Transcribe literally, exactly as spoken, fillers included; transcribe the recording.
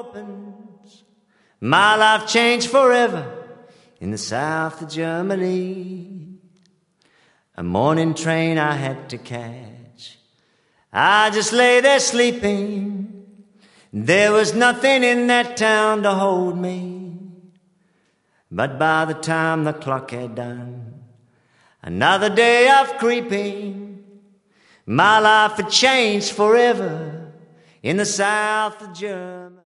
opens, my life changed forever in the south of Germany. A morning train I had to catch, I just lay there sleeping. There was nothing in that town to hold me. But by the time the clock had done another day of creeping, my life had changed forever in the south of Germany.